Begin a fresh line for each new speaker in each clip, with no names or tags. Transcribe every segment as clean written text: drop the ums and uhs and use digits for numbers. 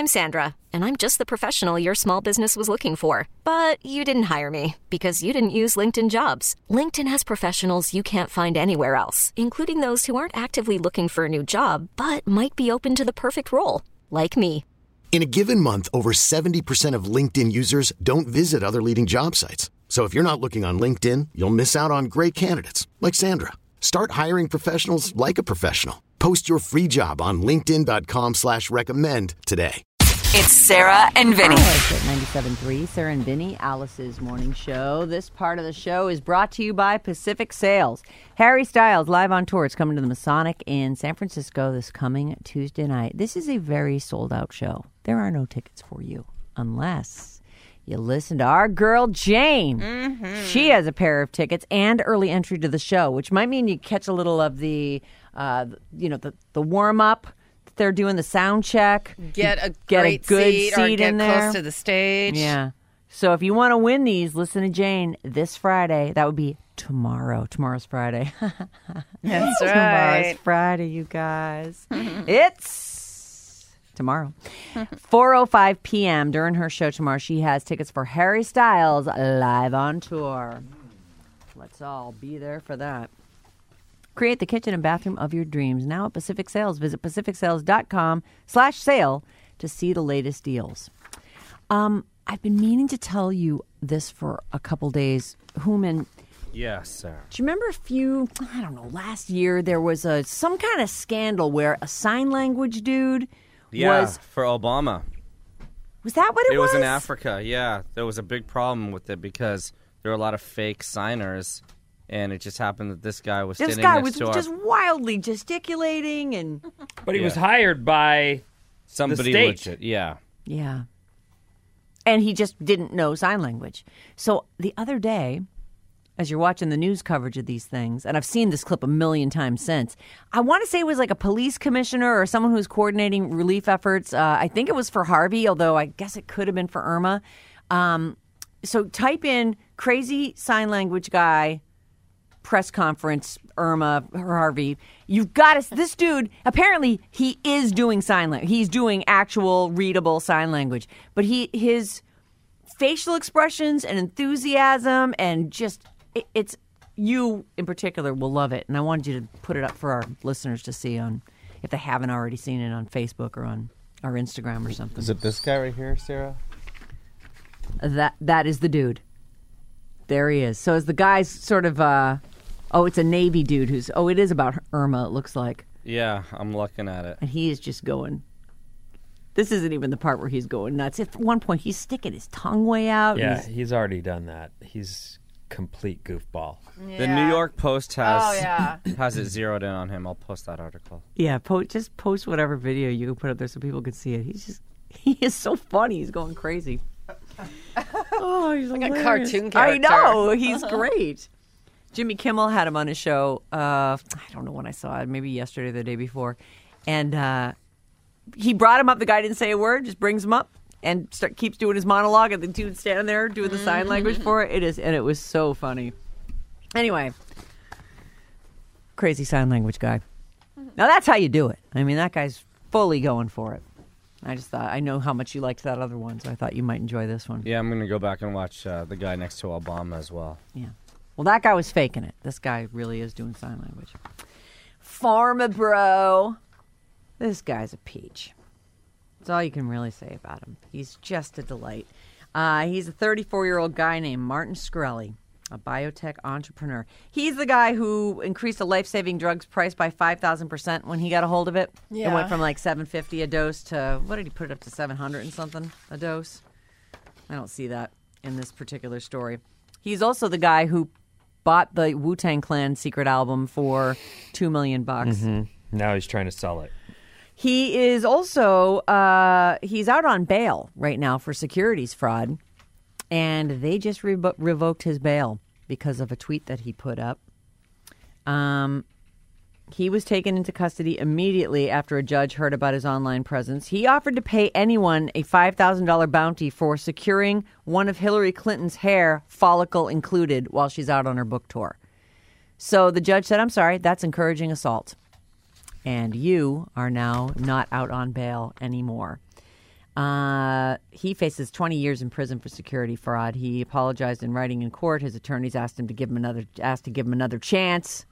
I'm Sandra, and I'm just the professional your small business was looking for. But you didn't hire me because you didn't use LinkedIn Jobs. LinkedIn has professionals you can't find anywhere else, including those who aren't actively looking for a new job, but might be open to the perfect role, like me.
In a given month, over 70% of LinkedIn users don't visit other leading job sites. So if you're not looking on LinkedIn, you'll miss out on great candidates like Sandra. Start hiring professionals like a professional. Post your free job on linkedin.com/recommend today.
It's Sarah and Vinny.
Alice at 97.3, Sarah and Vinny, Alice's morning show. This part of the show is brought to you by Pacific Sales. Harry Styles, live on tour. It's coming to the Masonic in San Francisco this coming Tuesday night. This is a very sold-out show. There are no tickets for you unless you listen to our girl Jane. Mm-hmm. She has a pair of tickets and early entry to the show, which might mean you catch a little of the warm-up. They're doing the sound check.
Get a
good seat
or get
in there.
close to the stage.
Yeah. So if you want to win these, listen to Jane this Friday. That would be tomorrow. Tomorrow's Friday.
That's right.
Tomorrow's Friday, you guys. It's tomorrow. 4:05 p.m. during her show tomorrow. She has tickets for Harry Styles live on tour. Let's all be there for that. Create the kitchen and bathroom of your dreams now at Pacific Sales. Visit pacificsales.com/sale to see the latest deals. I've been meaning to tell you this for a couple days. Human.
Yes, sir.
Do you remember last year there was some kind of scandal where a sign language dude was...
for Obama.
Was that what it was?
It was in Africa, yeah. There was a big problem with it because there were a lot of fake signers. And it just happened that this guy was sitting next to our...
This guy was just wildly gesticulating and...
But he was hired by
somebody
the state.
Legit, yeah.
Yeah. And he just didn't know sign language. So the other day, as you're watching the news coverage of these things, and I've seen this clip a million times since, I want to say it was like a police commissioner or someone who was coordinating relief efforts. I think it was for Harvey, although I guess it could have been for Irma. So type in crazy sign language guy... press conference, Irma, Harvey. You've got to... This dude, apparently, he is doing sign language. He's doing actual readable sign language. But his facial expressions and enthusiasm and just... It's... You, in particular, will love it. And I wanted you to put it up for our listeners to see on... If they haven't already seen it on Facebook or on our Instagram or something.
Is it this guy right here, Sarah?
That is the dude. There he is. So as the guy's sort of... it's a Navy dude who's... Oh, it is about Irma, it looks like.
Yeah, I'm looking at it.
And he is just going... This isn't even the part where he's going nuts. At one point, he's sticking his tongue way out.
Yeah, he's already done that. He's complete goofball.
Yeah.
The New York Post has it zeroed in on him. I'll post that article.
Yeah, just post whatever video you can put up there so people can see it. He is so funny. He's going crazy. Oh, he's
like
hilarious.
A cartoon character.
I know. He's great. Jimmy Kimmel had him on his show, I don't know when I saw it, maybe yesterday or the day before. And he brought him up. The guy didn't say a word, just brings him up and keeps doing his monologue. And the dude's standing there doing the sign language for it. And it was so funny. Anyway, crazy sign language guy. Now, that's how you do it. I mean, that guy's fully going for it. I just thought, I know how much you liked that other one, so I thought you might enjoy this one.
Yeah, I'm going to go back and watch the guy next to Obama as well.
Yeah. Well, that guy was faking it. This guy really is doing sign language. Pharma bro. This guy's a peach. That's all you can really say about him. He's just a delight. He's a 34-year-old guy named Martin Shkreli, a biotech entrepreneur. He's the guy who increased a life-saving drug's price by 5,000% when he got a hold of it.
Yeah.
It went from like $750 a dose to, what did he put it up to, $700 and something a dose? I don't see that in this particular story. He's also the guy who bought the Wu-Tang Clan secret album for $2 million.
Mm-hmm. Now he's trying to sell it.
He is also, he's out on bail right now for securities fraud. And they just revoked his bail because of a tweet that he put up. He was taken into custody immediately after a judge heard about his online presence. He offered to pay anyone a $5,000 bounty for securing one of Hillary Clinton's hair, follicle included, while she's out on her book tour. So the judge said, I'm sorry, that's encouraging assault. And you are now not out on bail anymore. He faces 20 years in prison for security fraud. He apologized in writing in court. His attorneys asked to give him another chance.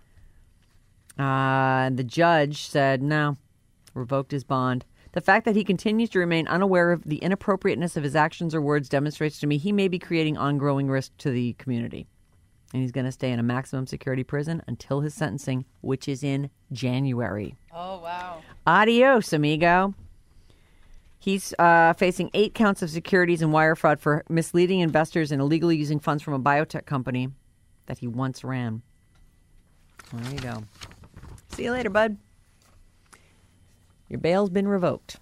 The judge said no, revoked his bond. The fact that he continues to remain unaware of the inappropriateness of his actions or words demonstrates to me he may be creating ongoing risk to the community. And he's going to stay in a maximum security prison until his sentencing, which is in January.
Oh, wow.
Adios, amigo. He's facing 8 counts of securities and wire fraud for misleading investors and illegally using funds from a biotech company that he once ran. There you go. See you later, bud. Your bail's been revoked.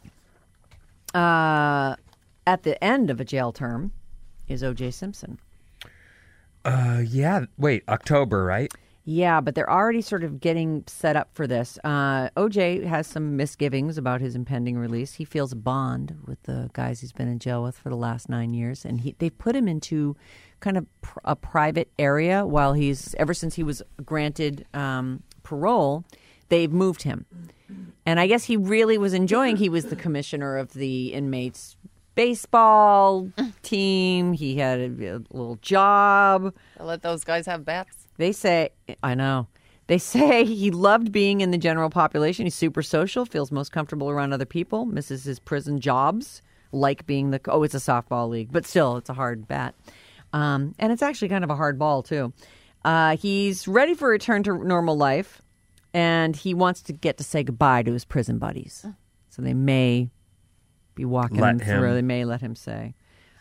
At the end of a jail term is O.J. Simpson.
Yeah. Wait, October, right?
Yeah, but they're already sort of getting set up for this. O.J. has some misgivings about his impending release. He feels a bond with the guys he's been in jail with for the last 9 years, and they've put him into kind of a private area while ever since he was granted parole, they've moved him. And I guess he really was enjoying, he was the commissioner of the inmates' baseball team. He had a little job.
They'll let those guys have bats.
They say, I know. They say he loved being in the general population. He's super social, feels most comfortable around other people, misses his prison jobs, like being it's a softball league, but still, it's a hard bat. And it's actually kind of a hard ball, too. He's ready for a return to normal life, and he wants to get to say goodbye to his prison buddies. So they may be walking him through. They may let him say.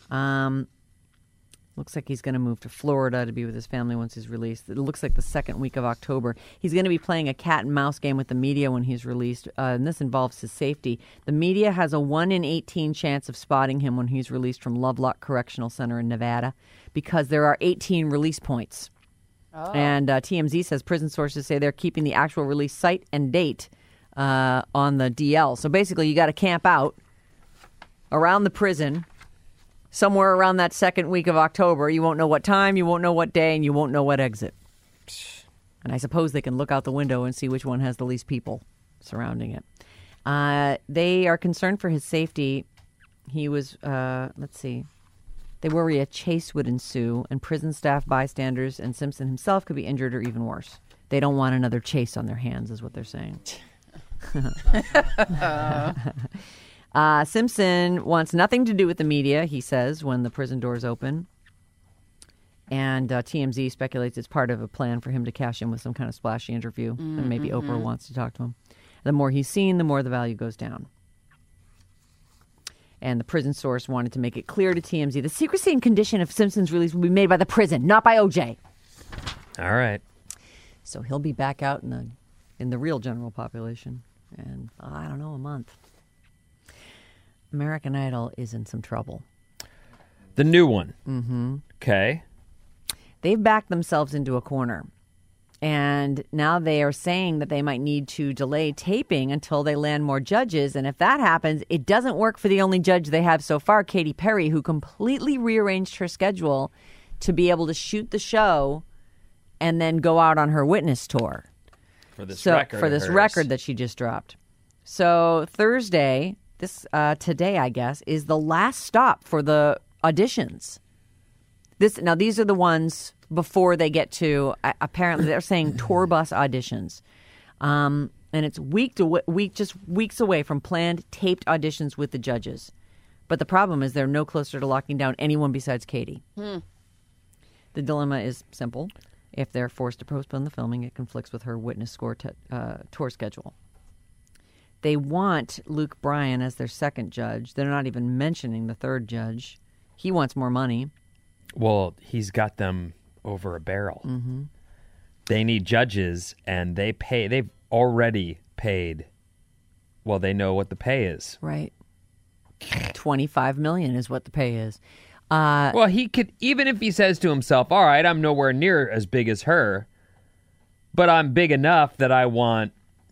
Looks like he's going to move to Florida to be with his family once he's released. It looks like the second week of October. He's going to be playing a cat and mouse game with the media when he's released, and this involves his safety. The media has a 1 in 18 chance of spotting him when he's released from Lovelock Correctional Center in Nevada because there are 18 release points. Oh. And TMZ says prison sources say they're keeping the actual release site and date on the DL. So basically, you got to camp out around the prison somewhere around that second week of October. You won't know what time, you won't know what day, and you won't know what exit. And I suppose they can look out the window and see which one has the least people surrounding it. They are concerned for his safety. He was, they worry a chase would ensue, and prison staff, bystanders, and Simpson himself could be injured or even worse. They don't want another chase on their hands, is what they're saying. Simpson wants nothing to do with the media, he says, when the prison doors open. And TMZ speculates it's part of a plan for him to cash in with some kind of splashy interview. And maybe Oprah wants to talk to him. The more he's seen, the more the value goes down. And the prison source wanted to make it clear to TMZ the secrecy and condition of Simpson's release will be made by the prison, not by OJ.
All right.
So he'll be back out in the real general population in, I don't know, a month. American Idol is in some trouble.
The new one. Mm-hmm. Okay.
They've backed themselves into a corner. And now they are saying that they might need to delay taping until they land more judges. And if that happens, it doesn't work for the only judge they have so far, Katy Perry, who completely rearranged her schedule to be able to shoot the show and then go out on her witness tour.
For this record
that she just dropped. So Thursday, today, I guess, is the last stop for the auditions. These are the ones before they get to, apparently they're saying tour bus auditions. And it's just weeks away from planned taped auditions with the judges. But the problem is they're no closer to locking down anyone besides Katy. The dilemma is simple. If they're forced to postpone the filming, it conflicts with her witness score tour schedule. They want Luke Bryan as their second judge. They're not even mentioning the third judge. He wants more money.
Well, he's got them over a barrel.
Mm-hmm.
They need judges, and they've already paid. Well, they know what the pay is.
Right. $25 million is what the pay is.
Well, he could, even if he says to himself, all right, I'm nowhere near as big as her, but I'm big enough that I want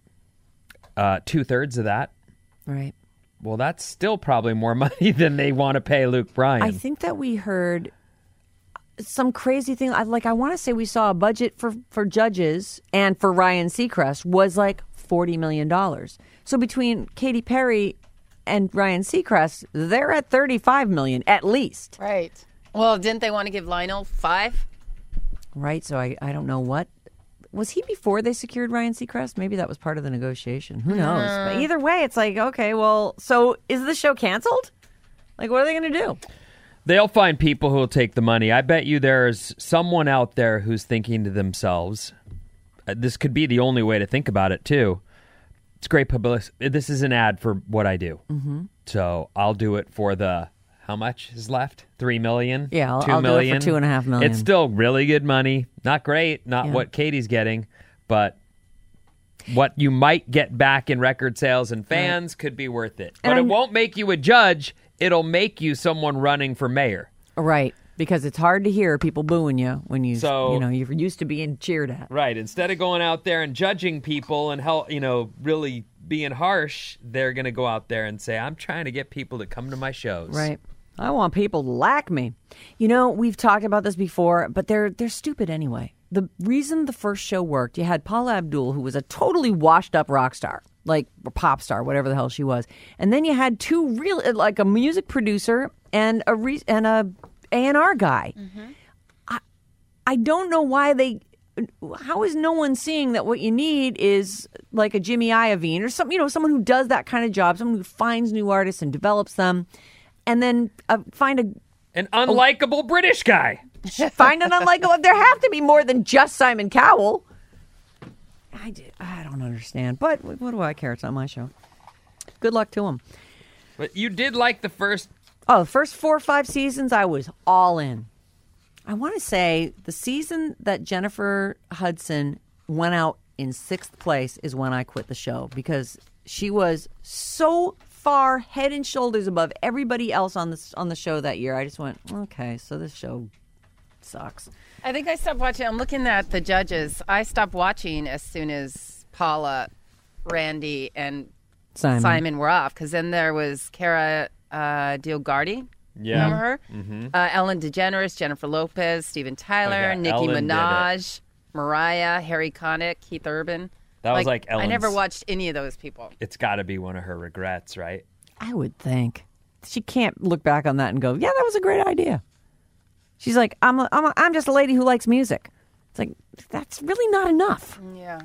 2/3 of that. Right. Well, that's still probably more money than they want to pay Luke Bryan.
I think that we heard some crazy thing. I want to say we saw a budget for judges and for Ryan Seacrest was like $40 million. So between Katy Perry and Ryan Seacrest, they're at $35 million at least.
Right. Well, didn't they want to give Lionel 5?
Right. So I don't know what. Was he before they secured Ryan Seacrest? Maybe that was part of the negotiation. Who knows? But either way, it's like, okay, well, so is the show canceled? Like, what are they going to do?
They'll find people who will take the money. I bet you there's someone out there who's thinking to themselves, this could be the only way to think about it, too. It's great publicity. This is an ad for what I do. Mm-hmm. So I'll do it for the, how much is left? $3 million?
Yeah, I'll
$2 million?
do it for $2.5 million.
It's still really good money. Not great, not what Katie's getting, but what you might get back in record sales and fans could be worth it. But it won't make you a judge. It'll make you someone running for mayor.
Right, because it's hard to hear people booing you when you're used to being cheered at.
Right, instead of going out there and judging people and really being harsh, they're going to go out there and say, I'm trying to get people to come to my shows.
Right. I want people to like me. We've talked about this before, but they're stupid anyway. The reason the first show worked, you had Paula Abdul, who was a totally washed-up rock star, like a pop star, whatever the hell she was. And then you had two real, like a music producer and a A&R guy. Mm-hmm. I don't know why how is no one seeing that what you need is like a Jimmy Iovine or someone who does that kind of job, someone who finds new artists and develops them, and then find
an unlikable British guy.
Find an unlikable. There have to be more than just Simon Cowell. I don't understand, but what do I care? It's not my show. Good luck to him.
But you did like the first.
Oh, the first 4 or 5 seasons, I was all in. I want to say the season that Jennifer Hudson went out in 6th place is when I quit the show because she was so far head and shoulders above everybody else on the show that year. I just went, okay, so this show sucks.
I think I stopped watching. I'm looking at the judges. I stopped watching as soon as Paula, Randy, and Simon were off because then there was Cara DioGuardi.
Yeah.
Remember her? Mm-hmm. Ellen DeGeneres, Jennifer Lopez, Steven Tyler, Nicki
Ellen
Minaj, Mariah, Harry Connick, Keith Urban.
That was like Ellen's.
I never watched any of those people.
It's got to be one of her regrets, right?
I would think. She can't look back on that and go, yeah, that was a great idea. She's like, I'm just a lady who likes music. It's like, that's really not enough.
Yeah.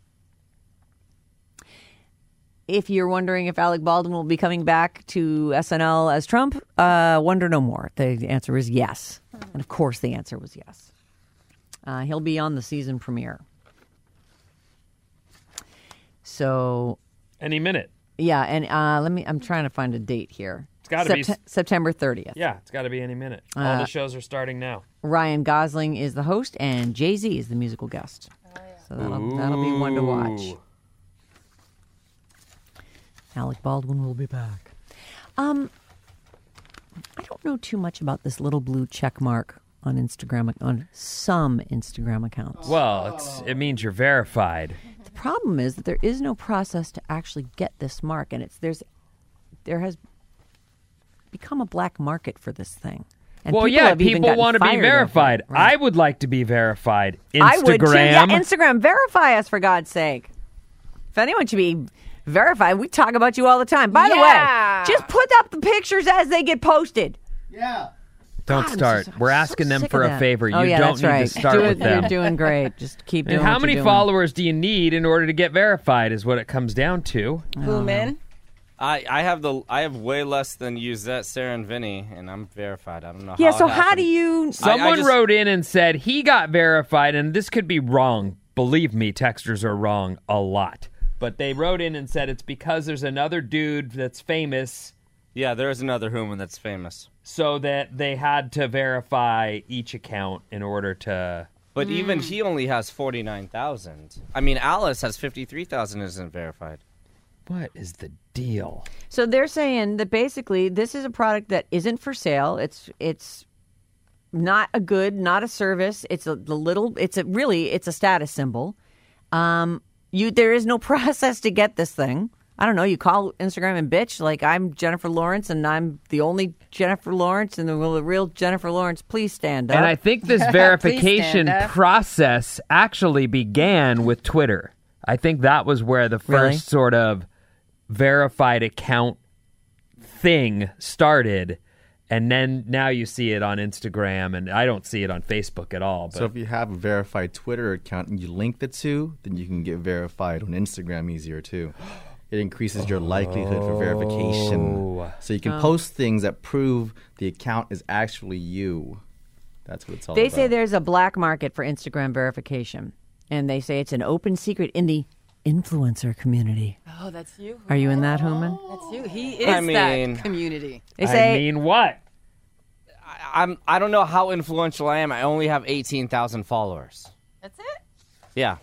If you're wondering if Alec Baldwin will be coming back to SNL as Trump, wonder no more. The answer is yes. And of course the answer was yes. He'll be on the season premiere. So.
Any minute.
Yeah, and I'm trying to find a date here.
It's got to be
September 30th.
Yeah, it's got to be any minute. All the shows are starting now.
Ryan Gosling is the host, and Jay-Z is the musical guest. Oh, yeah. So that'll be one to watch. Alec Baldwin will be back. I don't know too much about this little blue check mark on Instagram, on some Instagram accounts.
Well, it means you're verified.
The problem is that there is no process to actually get this mark, and there has become a black market for this thing. And
people want to be verified.
Right.
I would like to be verified. Instagram.
I would too. Yeah, Instagram, verify us for God's sake. If anyone should be verified, we talk about you all the time. By the way, just put up the pictures as they get posted.
Yeah.
Don't start. We're asking them for a favor. You don't need to start with them.
You're doing great. Just keep doing
it. How many followers do you need in order to get verified is what it comes down to.
Boom in.
I have way less than you, Sarah and Vinny, and I'm verified. I don't know.
Yeah. So how do you?
Someone wrote in and said he got verified, and this could be wrong. Believe me, texters are wrong a lot. But they wrote in and said it's because there's another dude that's famous.
Yeah, there is another human that's famous.
So that they had to verify each account in order to.
But even he only has 49,000. I mean, Alice has 53,000 and isn't verified.
What is the deal?
So they're saying that basically this is a product that isn't for sale. It's not a good, not a service. It's a status symbol. There is no process to get this thing. I don't know. You call Instagram and bitch like I'm Jennifer Lawrence and I'm the only Jennifer Lawrence and the real Jennifer Lawrence. Please stand up.
And I think this verification process actually began with Twitter. I think that was where the first sort of verified account thing started, and then now you see it on Instagram, and I don't see it on Facebook at all. But
So if you have a verified Twitter account and you link the two, then you can get verified on Instagram easier too. It increases your likelihood for verification. So you can post things that prove the account is actually you. That's what it's all about.
They say there's a black market for Instagram verification, and they say it's an open secret in the influencer community.
Oh, that's you.
Are you in that, Human?
That's you. He is that community.
They say,
I mean, what?
I don't know how influential I am. I only have 18,000 followers.
That's it?
Yeah.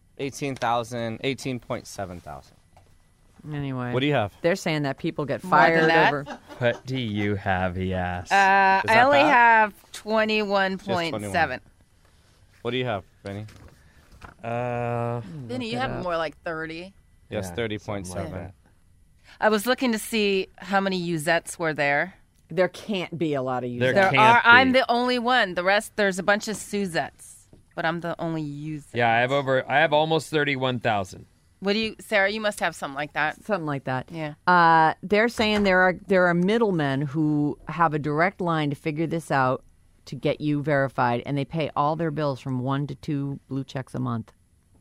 18.7 thousand.
anyway.
What do you have?
They're saying that people get
than
fired
that?
over.
What do you have, he asked?
I only
bad?
have 21.7.
What do you have, Benny?
Vinny, you have more like 30.
Yes,
Yeah,
30.7.
I was looking to see how many Usettes were there.
There can't be a lot of you.
There
There
can't
are.
be.
I'm the only one. The rest, there's a bunch of Suzettes, but I'm the only Usette.
Yeah, I have almost 31,000.
What do you, Sarah? You must have something like that.
Something like that.
Yeah.
They're saying there are middlemen who have a direct line to figure this out to get you verified, and they pay all their bills from 1 to 2 blue checks a month.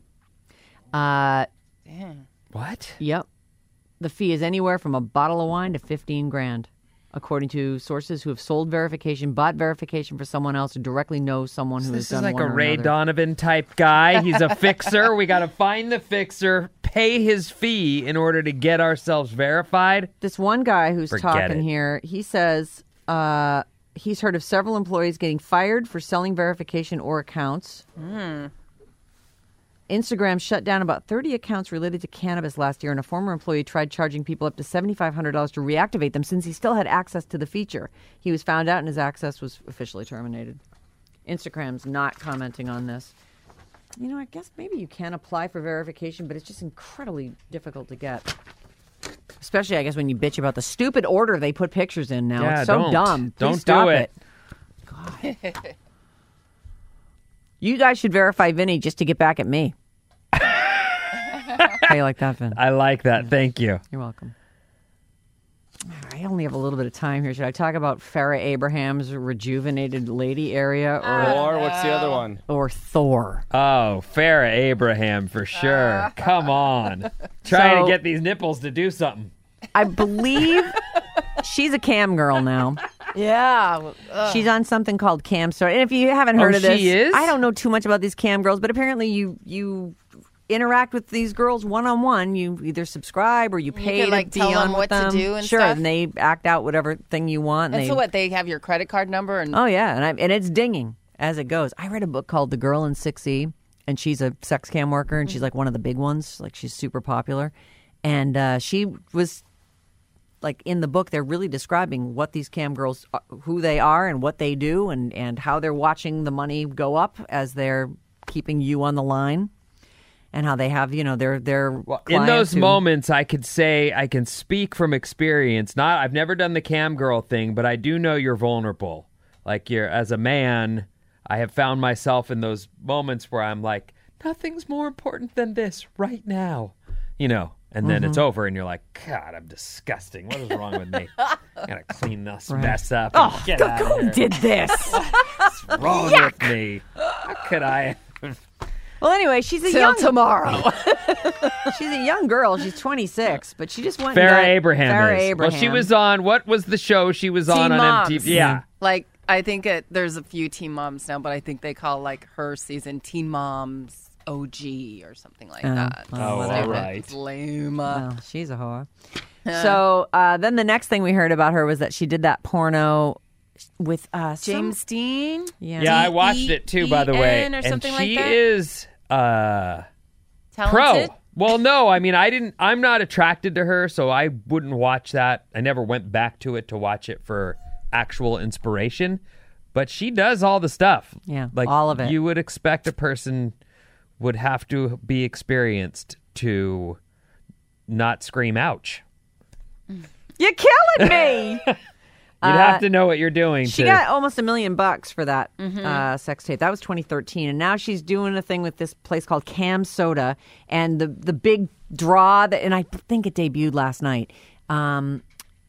Damn.
What?
Yep. The fee is anywhere from a bottle of wine to $15,000, according to sources who have sold verification, bought verification for someone else, or directly know someone who has
This is
done
like
one
a
or
Ray
another.
Donovan type guy. He's a fixer. We got to find the fixer, pay his fee in order to get ourselves verified.
This one guy who's
Forget
talking
it.
here, he says he's heard of several employees getting fired for selling verification or accounts. Instagram shut down about 30 accounts related to cannabis last year, and a former employee tried charging people up to $7,500 to reactivate them since he still had access to the feature. He was found out and his access was officially terminated. Instagram's not commenting on this. You know, I guess maybe you can apply for verification, but it's just incredibly difficult to get. Especially, I guess, when you bitch about the stupid order they put pictures in now.
Yeah,
It's so
don't.
dumb. Please
Don't
stop
do it.
God. You guys should verify Vinny just to get back at me. How you like that, Vin?
I like that. Thank you.
You're welcome. I only have a little bit of time here. Should I talk about Farrah Abraham's rejuvenated lady area
Or what's the other one?
or Thor?
Oh, Farrah Abraham for sure. Come on. Trying
So-
to get these nipples to do something.
I believe she's a cam girl now.
Yeah.
She's on something called Cam Star. And if you haven't heard of this,
she is?
I don't know too much about these cam girls, but apparently you interact with these girls one-on-one. You either subscribe or you pay
can,
to
like,
be
tell
on
them
with
what to
them.
do and
sure,
stuff?
and they act out whatever thing you want.
And so what? They have your credit card number and
Oh yeah, and it's dinging as it goes. I read a book called The Girl in 6E, and she's a sex cam worker, and she's like one of the big ones. Like she's super popular, and she was like in the book. They're really describing what these cam girls, who they are, and what they do, and how they're watching the money go up as they're keeping you on the line, and how they have their
In
clients
those
who-
moments, I could say I can speak from experience. I've never done the cam girl thing, but I do know you're vulnerable. Like as a man, I have found myself in those moments where I'm like, nothing's more important than this right now, And then it's over, and you're like, God, I'm disgusting. What is wrong with me? I gotta clean this mess up. And get out of
Who
here.
did this?
What's wrong with me? How could I?
Well, anyway, she's a
till
young
tomorrow.
she's a young girl. She's 26, but she just went.
Farrah
and got
Abraham
Farrah
is.
Abraham.
Well, she was on. What was the show she was on
Teen Moms.
MTV? Yeah.
Like, I think there's a few Teen Moms now, but I think they call like her season Teen Moms OG or something like that.
Oh,
whatever.
all right.
It's lame.
Well, she's a whore. So then the next thing we heard about her was that she did that porno with
James Dean?
Yeah, I watched it too, by the way.
D-E-N or
And
something
she
like that?
is
Talented?
pro. Well, no, I mean, I'm not attracted to her, so I wouldn't watch that. I never went back to it to watch it for actual inspiration. But she does all the stuff.
Yeah,
like
all of it.
You would expect a person would have to be experienced to not scream ouch.
You're killing me.
You'd have to know what you're doing.
She
to,
got almost $1 million for that sex tape. That was 2013, and now she's doing a thing with this place called Cam Soda, and the big draw that, and I think it debuted last night.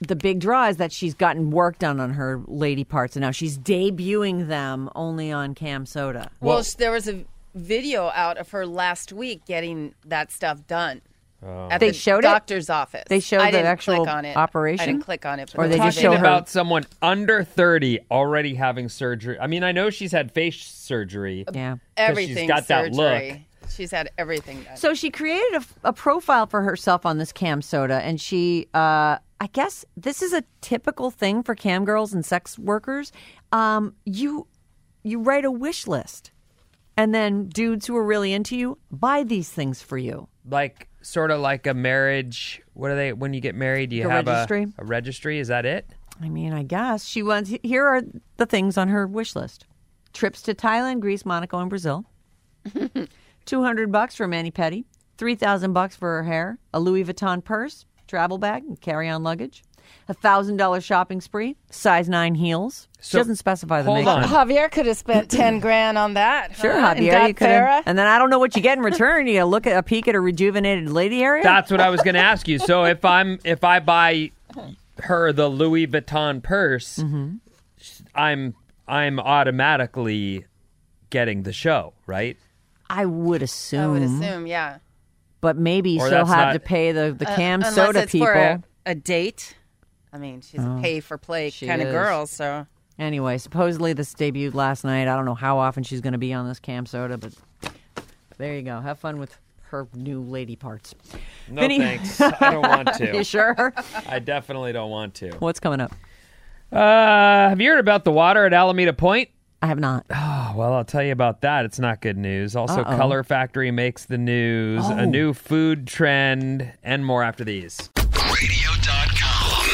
the big draw is that she's gotten work done on her lady parts, and now she's debuting them only on Cam Soda.
Well, there was a video out of her last week getting that stuff done. At
They
the
showed
doctor's office.
They showed
I
the
didn't
actual
click on it.
operation?
I didn't click on it.
Or they just
Talking
show her-
about someone under 30 already having surgery. I mean, I know she's had face surgery.
Yeah.
everything.
She's got that look.
She's had everything done.
So she created a profile for herself on this Cam Soda, and she, I guess this is a typical thing for cam girls and sex workers. You write a wish list, and then dudes who are really into you buy these things for you.
Like, sort of like a marriage. What are they, when you get married, do you have
registry?
a registry? Is that it?
I mean, I guess she wants. Here are the things on her wish list: trips to Thailand, Greece, Monaco, and Brazil. $200 for mani-pedi, $3,000 for her hair, a Louis Vuitton purse, travel bag, and carry-on luggage, $1,000 shopping spree, size 9 heels. She
So,
doesn't specify the
hold
makeup.
on.
Javier could have spent 10 grand on that.
Sure,
huh? And
Javier,
got
you could.
Farrah.
And then I don't know what you get in return. You look at a peek at a rejuvenated lady area.
That's what I was going to ask you. So if I buy her the Louis Vuitton purse,
Mm-hmm.
I'm automatically getting the show, right?
I would assume.
I would assume, yeah.
But maybe you
Or
still
that's
have
not-
to pay the Cam
Unless
Soda
it's
people.
for a date. I mean, she's a pay-for-play
she
kind of
is.
girl, so...
Anyway, supposedly this debuted last night. I don't know how often she's going to be on this Cam Soda, but there you go. Have fun with her new lady parts.
No
Vinny-
thanks. I don't want to.
You sure?
I definitely don't want to.
What's coming up?
Have you heard about the water at Alameda Point?
I have not.
Oh, well, I'll tell you about that. It's not good news. Also,
Uh-oh.
Color Factory makes the news, a new food trend, and more after these.
Radio.com.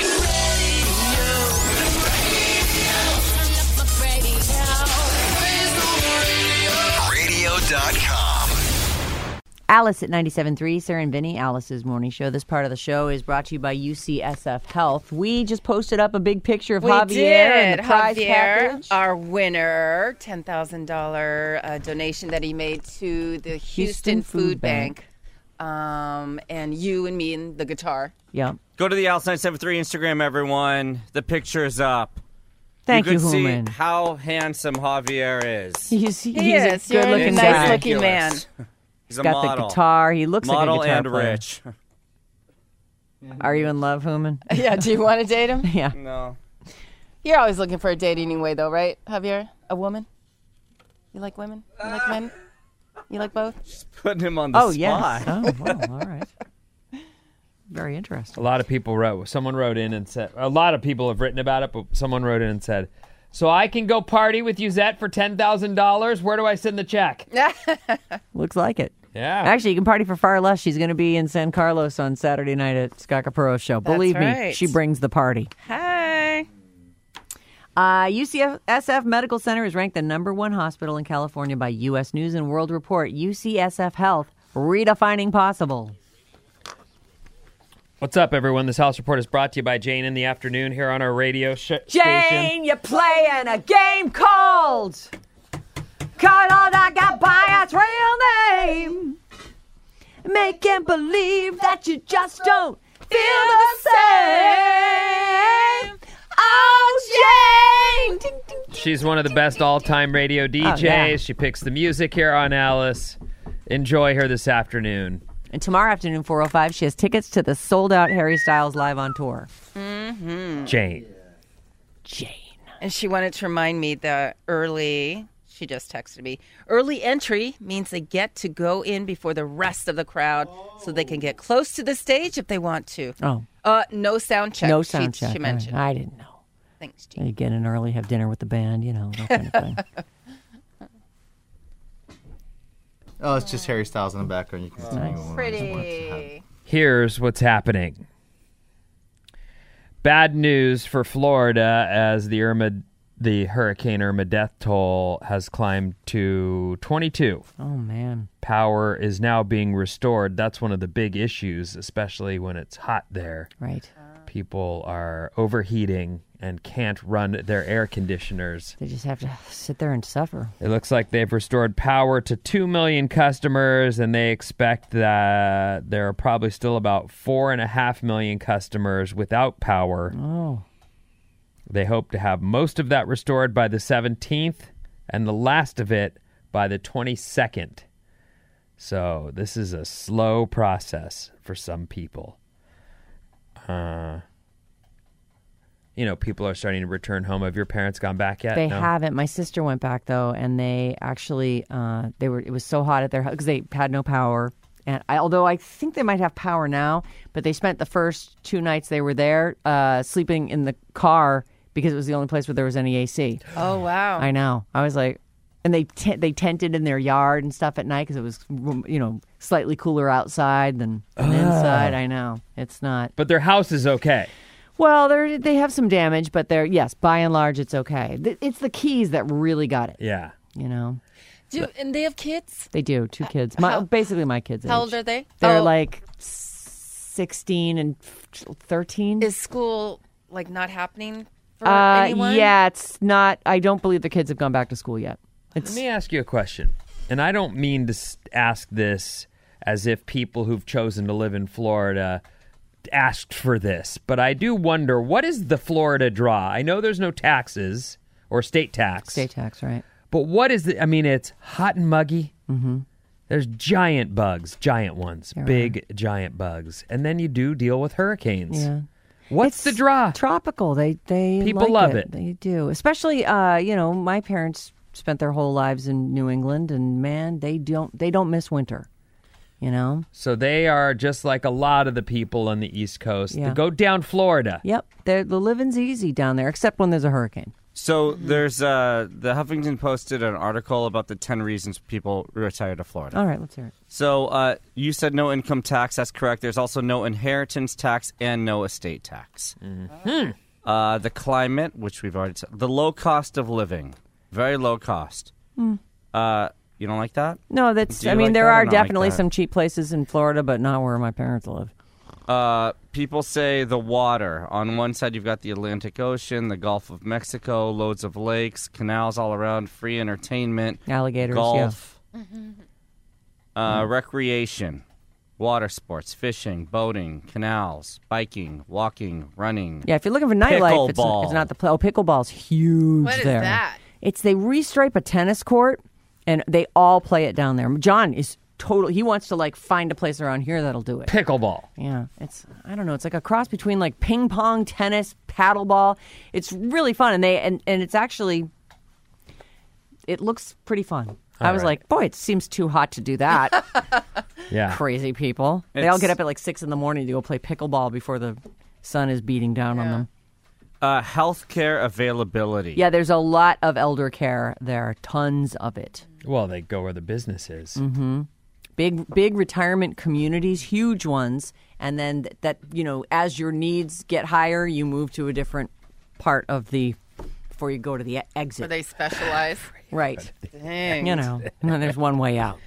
Radio.com.
Alice at 97.3, Sarah and Vinny, Alice's morning show. This part of the show is brought to you by UCSF Health. We just posted up a big picture of
We
Javier
did.
and the prize
Javier,
package.
our winner, $10,000 donation that he made to the Houston Food Bank. And you and me and the guitar.
Yeah.
Go to the Alice 973 Instagram, everyone. The picture is up.
Thank you,
You can see
Human.
how handsome Javier is.
He's
He
a
is. You're a
good-looking
nice
guy.
looking man.
He's a
Got
model.
the guitar. He looks
Model
like a guitar
and
player.
rich.
Are you in love, Human?
Yeah, do you want to date him?
Yeah.
No.
You're always looking for a date anyway, though, right, Javier? A woman? You like women? You like men? You like both?
Putting him on the
Oh,
spot.
yes. Oh, well, all right. Very interesting.
A lot of people someone wrote in and said, a lot of people have written about it, but someone wrote in and said, so I can go party with Yuzette for $10,000? Where do I send the check?
Looks like it.
Yeah.
Actually, you can party for far less. She's going to be in San Carlos on Saturday night at Scott Capuro's show. Believe me,
right.
she brings the party.
Hi.
UCSF Medical Center is ranked the #1 hospital in California by U.S. News and World Report. UCSF Health, redefining possible.
What's up, everyone? This House Report is brought to you by Jane in the afternoon here on our radio station.
Jane, you're playing a game called Call All I Got by its real name. Making believe that you just don't feel the same. Oh, Jane. Ding, ding, ding.
She's one of the best all-time radio DJs.
yeah.
She picks the music here on Alice. Enjoy her this afternoon.
And tomorrow afternoon, 4:05, she has tickets to the sold-out Harry Styles live on tour.
Jane.
Jane.
And she wanted to remind me that she just texted me, early entry means they get to go in before the rest of the crowd so they can get close to the stage if they want to.
Oh,
No sound check.
no sound check.
She mentioned.
All right. I didn't know.
Thanks, Gene.
You get in early, have dinner with the band, that kind of thing.
Oh, it's just Harry Styles in the background. You can see
Nice.
Pretty.
Here's what's happening. Bad news for Florida as the Hurricane Irma death toll has climbed to 22.
Oh, man.
Power is now being restored. That's one of the big issues, especially when it's hot there.
Right.
People are overheating and can't run their air conditioners.
They just have to sit there and suffer.
It looks like they've restored power to 2 million customers, and they expect that there are probably still about 4.5 million customers without power.
Oh.
They hope to have most of that restored by the 17th and the last of it by the 22nd. So this is a slow process for some people. People are starting to return home. Have your parents gone back yet?
They
No?
haven't. My sister went back though, and they actually it was so hot at their house because they had no power. And although I think they might have power now, but they spent the first 2 nights they were there sleeping in the car because it was the only place where there was any AC.
Oh, wow.
I know. I was like, and they tented in their yard and stuff at night because it was, slightly cooler outside than inside. I know. It's not.
But their house is okay.
Well, they have some damage, but yes, by and large, it's okay. It's the keys that really got it.
Yeah.
And they have kids?
They do. 2 kids. Basically my kids' age.
How old are they?
They're like 16 and 13.
Is school not happening for anyone?
Yeah, it's not. I don't believe the kids have gone back to school yet.
Let me ask you a question. And I don't mean to ask this as if people who've chosen to live in Florida asked for this, but I do wonder, what is the Florida draw? I know there's no taxes or state tax.
State tax, right.
But what is it's hot and muggy. Mm-hmm. There's giant bugs, giant ones, giant bugs. And then you do deal with hurricanes.
Yeah.
What's the draw?
Tropical. They
people love it.
They do. Especially, my parents spent their whole lives in New England, and man, they don't miss winter.
So they are just like a lot of the people on the East Coast.
Yeah.
They go down Florida.
Yep. The living's easy down there, except when there's a hurricane.
So there's the Huffington posted an article about the 10 reasons people retire to Florida.
All right, let's hear it.
So you said no income tax. That's correct. There's also no inheritance tax and no estate tax. Mm-hmm. The climate, which we've already said. The low cost of living. Very low cost. You don't like that?
No, there
that
are
or not
definitely
like that?
some cheap places in Florida, but not where my parents live.
People say the water. On one side, you've got the Atlantic Ocean, the Gulf of Mexico, loads of lakes, canals all around, free entertainment,
Alligators,
golf, recreation, water sports, fishing, boating, canals, biking, walking, running.
Yeah, if you're looking for nightlife, it's
Pickleball.
not the place. Oh, pickleball's huge
What is
there.
that?
They restripe a tennis court, and they all play it down there. John is he wants to find a place around here that'll do it.
Pickleball.
Yeah, I don't know. It's like a cross between ping pong, tennis, paddleball. It's really fun, and it's actually, it looks pretty fun. I was like, boy, it seems too hot to do that.
Yeah.
Crazy people. They all get up at 6 in the morning to go play pickleball before the sun is beating down on them.
Healthcare availability.
Yeah, there's a lot of elder care there. Tons of it.
Well, they go where the business is.
Mm-hmm. Big retirement communities, huge ones. And then as your needs get higher, you move to a different part of before you go to the exit.
Where they specialize.
Right.
Dang.
And there's one way out.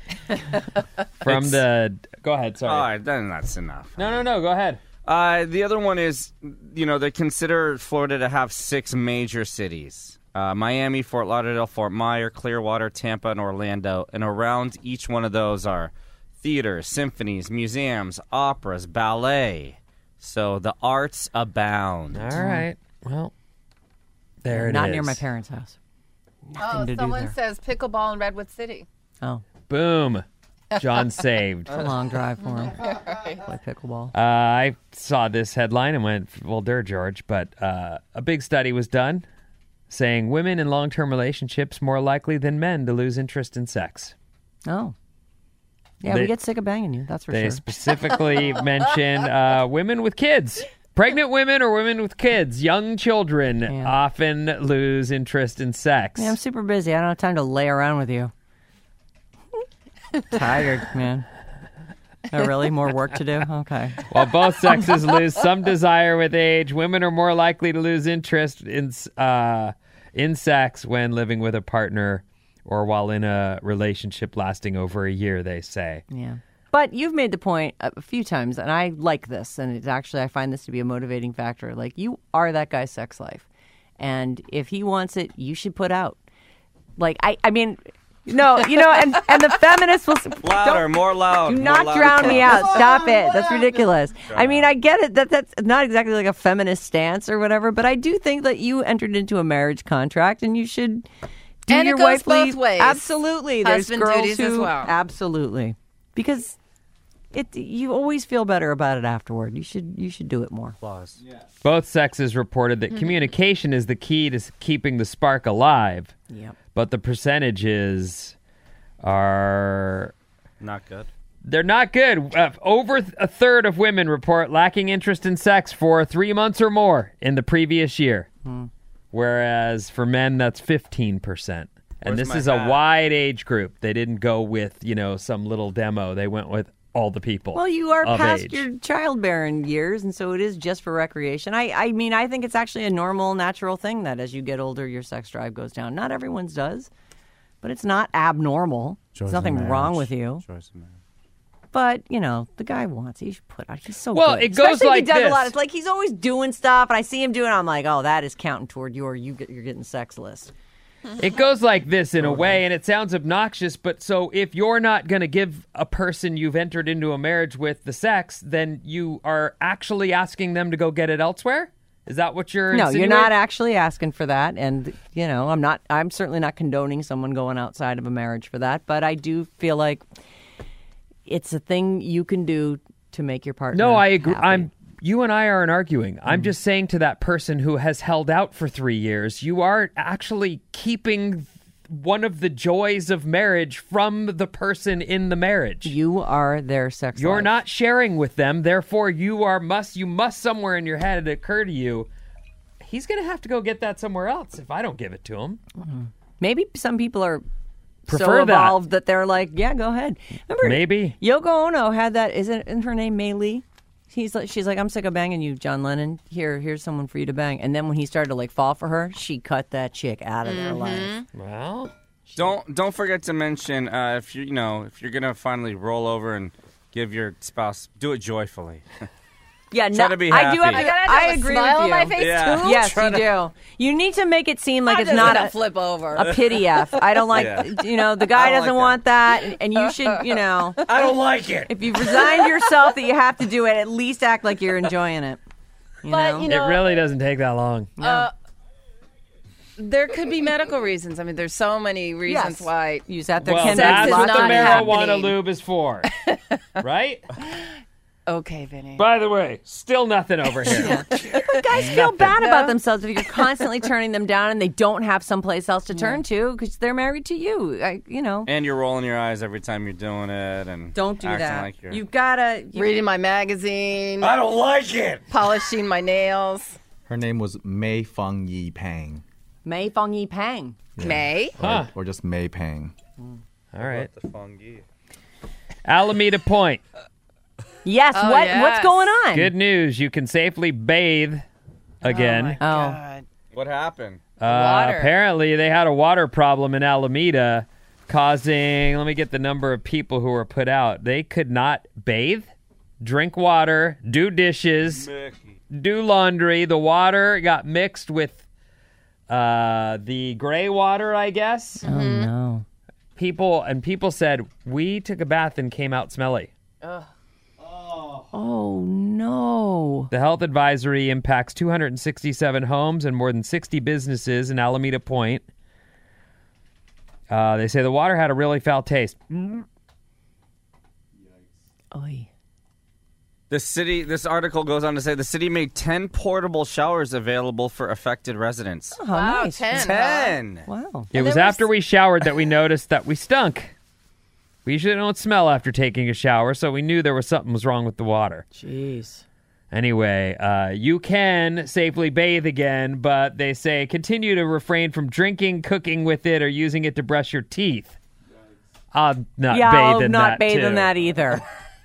Go ahead, sorry.
All right, then that's enough.
No, go ahead.
The other one is, they consider Florida to have 6 major cities. Miami, Fort Lauderdale, Fort Myer, Clearwater, Tampa, and Orlando. And around each one of those are theaters, symphonies, museums, operas, ballet. So the arts abound.
All right. Well, there it is.
Not near my parents' house. Nothing to do
someone
there.
says pickleball in Redwood City.
Oh,
Boom. John saved.
it's a long drive for him. Play pickleball.
I saw this headline and went, well, George. But a big study was done saying women in long-term relationships more likely than men to lose interest in sex.
Oh. Yeah, we get sick of banging you, that's for
They
sure.
specifically mention women with kids. Pregnant women or women with kids, young children, often lose interest in sex.
Yeah, I'm super busy. I don't have time to lay around with you. Tired, man. Oh, really? More work to do? Okay.
While both sexes lose some desire with age, women are more likely to lose interest in sex when living with a partner or while in a relationship lasting over a year, they say.
Yeah. But you've made the point a few times, and I like this, and it's actually, I find this to be a motivating factor. You are that guy's sex life. And if he wants it, you should put out. Like, I mean, no, and the feminists will...
Louder, more loud.
Do not drown me out. Stop it. That's ridiculous. I mean, I get it. That's not exactly like a feminist stance or whatever, but I do think that you entered into a marriage contract and you should do
and
your
it goes
wifely...
both ways.
Absolutely.
Husband
There's girls
duties
who...
as well.
Absolutely. Because you always feel better about it afterward. You should do it more.
Applause.
Both sexes reported that communication is the key to keeping the spark alive.
Yep.
But the percentages are
Not good.
they're not good. Over a third of women report lacking interest in sex for 3 months or more in the previous year. Whereas for men, that's 15%. And
Where's
this
my
is a
hat?
wide age group. They didn't go with, some little demo. They went with all the people.
Well, you are
of
past
age.
your childbearing years, and so it is just for recreation. I mean, I think it's actually a normal, natural thing that as you get older, your sex drive goes down. Not everyone's does, but it's not abnormal. There's nothing wrong with you. But, the guy wants it. You should put out. He's so
Well,
good.
it goes
Especially if
like
he does
this.
a lot. It's like he's always doing stuff, and I see him doing it. I'm like, oh, that is counting toward you're getting sex list.
It goes like this in a way, and it sounds obnoxious, but so if you're not going to give a person you've entered into a marriage with the sex, then you are actually asking them to go get it elsewhere? Is that what you're
No, you're
insinuating?
not actually asking for that, and I'm certainly not condoning someone going outside of a marriage for that, but I do feel like it's a thing you can do to make your partner
No, I agree.
happy.
You and I aren't arguing. I'm just saying to that person who has held out for 3 years, you are actually keeping one of the joys of marriage from the person in the marriage.
You are their sex
You're
life.
not sharing with them, therefore you must somewhere in your head it occur to you, he's going to have to go get that somewhere else if I don't give it to him.
Maybe some people are
Prefer
so
that.
evolved that they're like, yeah, go ahead. Remember,
Maybe.
Yoko Ono had that. Isn't her name Mei Lee? She's like, I'm sick of banging you, John Lennon. Here's someone for you to bang. And then when he started to fall for her, she cut that chick out of their life.
Well,
Don't forget to mention if you're gonna finally roll over and give your spouse, do it joyfully.
Yeah,
Try to be happy.
I do have to.
I gotta
I
have a
agree
smile
with
on
you.
my face
Yeah.
too.
Yes,
Try
you
to-
do. You need to make it seem like
I'm
it's
just
not
gonna
a
flip over.
a pity F. I don't like,
Yeah.
the guy
I don't
doesn't
like
want that, and you should,
I don't like it.
if you've resigned yourself that you have to do it, at least act like you're enjoying it.
But,
it really doesn't take that long.
There could be medical reasons. I mean, there's so many reasons
Yes.
why.
You sat there,
Well,
Ken,
sex
that's
is
what the
not
marijuana
happening.
lube is for. Right?
Okay, Vinny.
By the way, still nothing over here.
guys feel bad about themselves if you're constantly turning them down and they don't have someplace else to turn to because they're married to you.
And you're rolling your eyes every time you're doing it, and
Don't do
acting
that.
Like you're...
You gotta.
Reading my magazine,
I don't like it.
polishing my nails.
Her name was Mei Feng Yi Pang.
Mei Fong Yi Pang.
May.
Huh.
Or just Mei Pang.
All right.
The fungi.
Alameda Point.
Yes.
Oh,
What's
yes.
going on?
Good news. You can safely bathe again.
God.
What happened?
Water.
Apparently, they had a water problem in Alameda causing, let me get the number of people who were put out. They could not bathe, drink water, do dishes, do laundry. The water got mixed with the gray water, I guess.
Oh no.
People said, we took a bath and came out smelly.
Oh no.
The health advisory impacts 267 homes and more than 60 businesses in Alameda Point. They say the water had a really foul taste.
Oy.
This article goes on to say the city made 10 portable showers available for affected residents.
Oh,
Wow,
nice.
10.
10.
Wow.
It was after we showered that we noticed that we stunk. We usually don't smell after taking a shower, so we knew there was something was wrong with the water.
Jeez.
Anyway, you can safely bathe again, but they say continue to refrain from drinking, cooking with it, or using it to brush your teeth. I'll not
Yeah,
bathe
I'll
in
not
that
bathe
too.
in that either.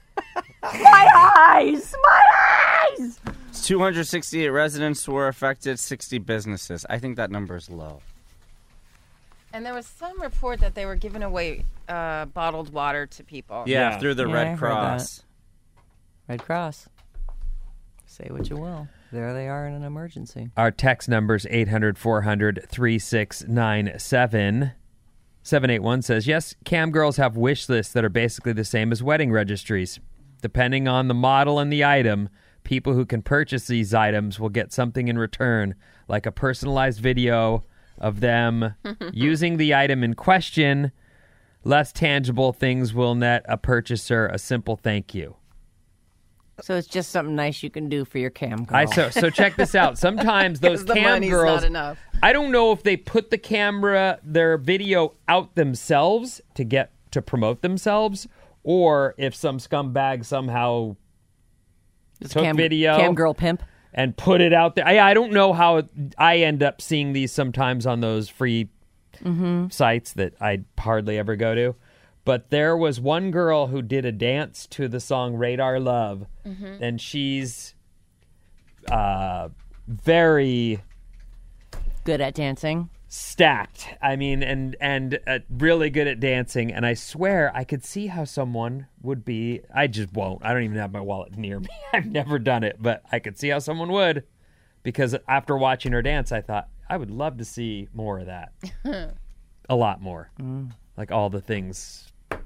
My eyes! My eyes!
268 residents were affected, 60 businesses. I think that number is low.
And there was some report that they were giving away bottled water to people.
Yeah, through the
Yeah, I heard
Red Cross.
Red Cross. Say what you will. there they are in an emergency.
Our text number's 800-400-3697. 781 says, yes, cam girls have wish lists that are basically the same as wedding registries. Depending on the model and the item, people who can purchase these items will get something in return, like a personalized video of them using the item in question. Less tangible things will net a purchaser a simple thank you.
So it's just something nice you can do for your cam girl.
So check this out. Sometimes those
the
cam
money's
girls,
not enough.
I don't know if they put their video out themselves to promote themselves, or if some scumbag somehow took video
cam girl pimp
and put it out there. I don't know how I end up seeing these sometimes on those free sites that I hardly ever go to. But there was one girl who did a dance to the song Radar Love, and she's very
good at dancing.
Stacked. I mean, and really good at dancing. And I swear I could see how someone would be. I just won't. I don't even have my wallet near me. I've never done it, but I could see how someone would. Because after watching her dance, I thought, I would love to see more of that. A lot more. Like all the things.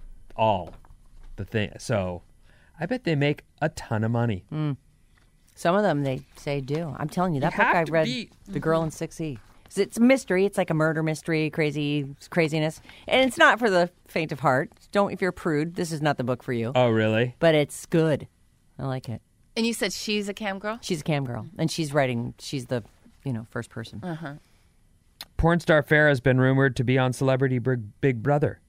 So I bet they make a ton of money.
Some of them they say do. I'm telling you, that book I read, The Girl in 6E. It's a mystery. It's like a murder mystery, craziness. And it's not for the faint of heart. If you're a prude, this is not the book for you.
Oh, really?
But it's good. I like it.
And you said she's a cam girl?
She's a cam girl. And she's the, first person.
Porn star Farrah has been rumored to be on Celebrity Big Brother.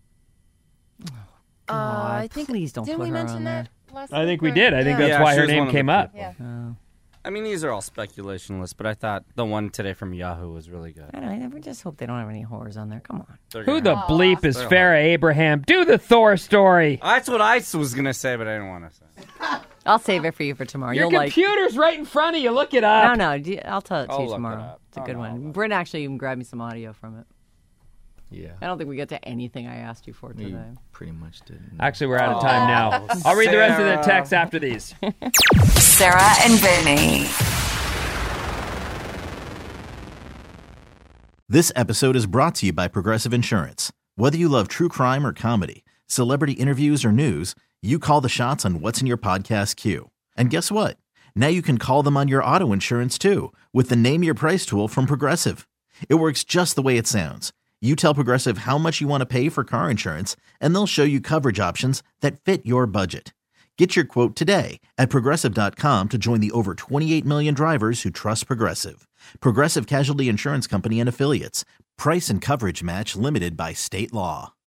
I think please don't
didn't
put
we
her
mention
on
that
there.
last
I think
week,
we did. I think that's why her name came up.
Yeah.
I mean, these are all speculation lists, but I thought the one today from Yahoo was really good.
I don't know. I just hope they don't have any whores on there. Come on.
Who the bleep is Farrah Abraham? Do the Thor story.
That's what I was going to say, but I didn't want to say.
I'll save it for you for tomorrow.
Your computer's right in front of you. Look it up.
No, I'll tell it to you
look
tomorrow.
it up.
It's a good one. Brent actually even grabbed me some audio from it.
Yeah.
I don't think we got to anything I asked you for today.
You pretty much did.
Actually, we're out of time now. I'll read the rest of the text after these.
Sarah and Vinny.
This episode is brought to you by Progressive Insurance. Whether you love true crime or comedy, celebrity interviews or news, you call the shots on what's in your podcast queue. And guess what? Now you can call them on your auto insurance too with the Name Your Price tool from Progressive. It works just the way it sounds. You tell Progressive how much you want to pay for car insurance, and they'll show you coverage options that fit your budget. Get your quote today at Progressive.com to join the over 28 million drivers who trust Progressive. Progressive Casualty Insurance Company and Affiliates. Price and coverage match limited by state law.